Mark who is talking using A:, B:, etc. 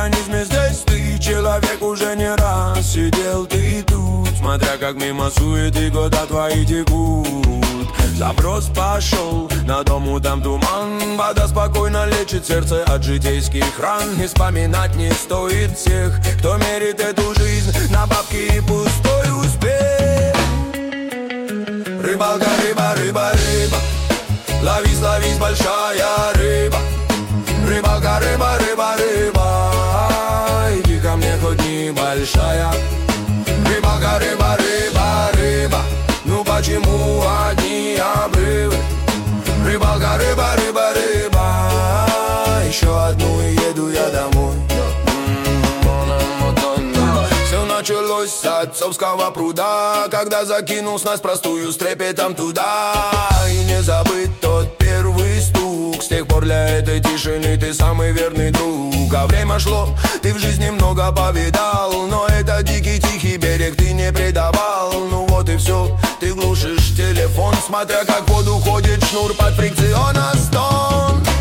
A: организме здесь ты. Человек уже не раз сидел ты тут, смотря как мимо суеты года твои текут. Заброс пошел, на дому там туман. Вода спокойно лечит сердце от житейских ран. И вспоминать не стоит всех, кто мерит эту жизнь на бабки и пустой успех. Рыбалка, рыба, рыба, рыба, ловись, ловись, большая рыба. Рыбалка, рыба, рыба, рыба, иди ко мне хоть небольшая. Рыбалка, рыба, рыба, рыба, ну почему одни обрывы? Рыбалка, рыба, рыба, рыба, еще одну и еду я домой. Все началось с отцовского пруда, когда закинул снасть простую с трепетом туда. И не забыть тот первый стук, с тех пор для этой тишины ты самый верный друг. А время шло, ты в жизни много повидал, но это дикий тихий берег ты не предавал. Ну вот и все, ты глушишь телефон, смотря как в воду ходит шнур под фрикционостон.